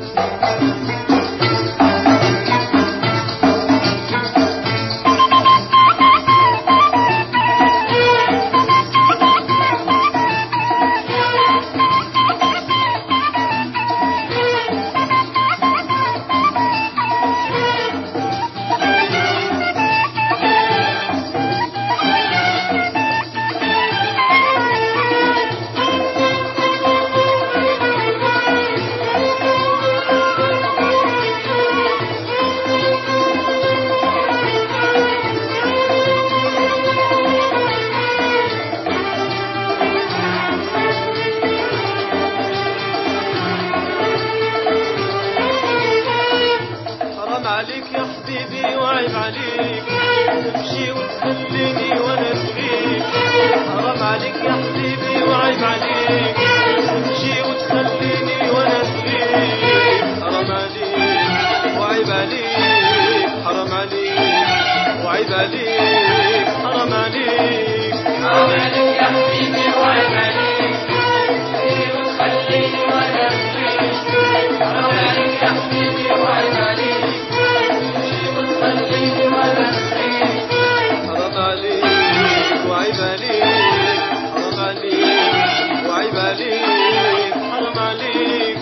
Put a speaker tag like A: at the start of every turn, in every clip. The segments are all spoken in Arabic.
A: عليك يا حبيبي وعيب عليك تمشي وتخليني وانا فيك. حرام عليك يا حبيبي وعيب عليك تمشي وتخليني وانا فيك. حرام عليك وعيب عليك، حرام عليك وعيب عليك، حرام عليك.
B: حرام عليك يا حبيبي وعيب عليك تمشي وتخليني وانا فيك. حرام عليك يا حبيبي وعيب عليك خليني وانا فيك.
A: حرام عليك وعيب عليك، حرام عليك وعيب عليك، حرام عليك.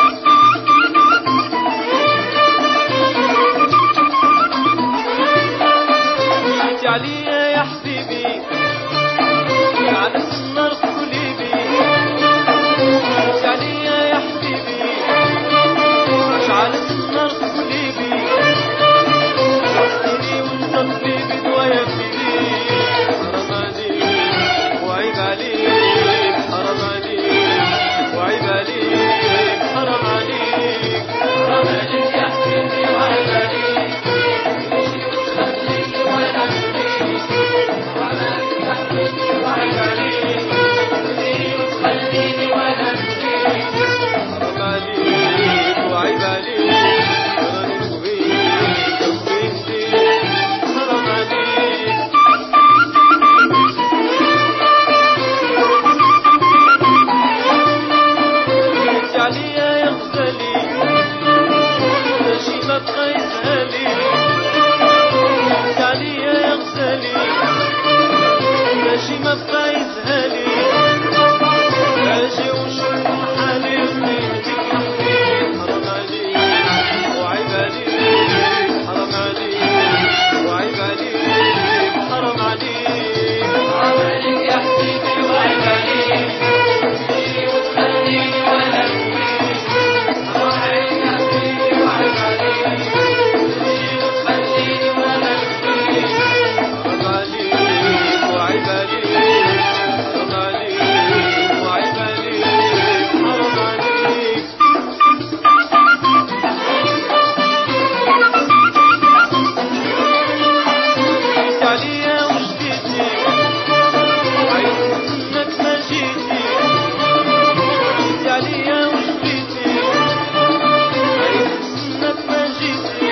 A: جيت عليا يا حبيبي على النار في قلبي. جيت عليا يا حبيبي على النار في قلبي. وتصلي بدوايا فيك. حرام عليك وعيب عليك، حرام عليك وعيب عليك، حرام عليك.
B: حرام عليك يا حبيبي وعيب عليك تمشي وتخليني وانا فيك. حرام عليك يا حبيبي وعيب عليك تمشي وتخليني وانا فيك.
A: حرام عليك وعيب عليك ماشي ما بقى يسهلي. اجي وشوف حالي وبيدك يا حبيبي. حرام عليك وعيب عليك، حرام عليك وعيب عليك، حرام عليك.
B: حرام عليك يا حبيبي وعيب عليك تمشي وتخليني وانا فيك. حرام عليك يا حبيبي وعيب عليك تمشي وتخليني وانا فيك.
A: حرام عليك وعيب عليك، حرام عليك وعيب عليك، حرام عليك. جيت عليا وجديتي عايز منك ما جيتي. جيت عليا وجديتي عايز منك ما جيتي.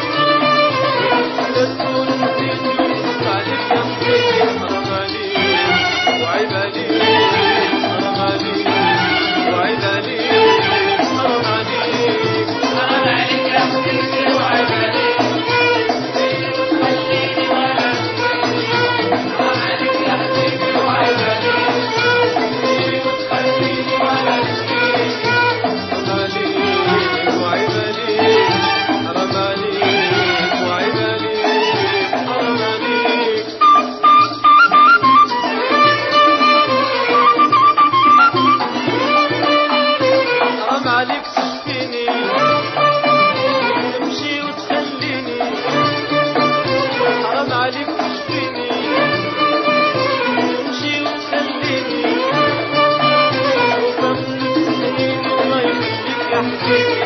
A: تقول نسيتي وقلت عليك يا حبيبي. حرام عليك وعيب عليك، حرام عليك وعيب عليك، حرام عليك.
B: حرام عليك يا حبيبي وعيب عليك تمشي وتخليني وانا فيك. حرام عليك يا حبيبي وعيب عليك تمشي وتخليني وانا فيك.
A: حرام عليك وعيب عليك، حرام عليك وعيب عليك، حرام عليك. حرام عليك تشفيني تمشي وتخليني. حرام عليك تشفيني تمشي وتخليني. وكم سنين الله يخليك يا حبيبي.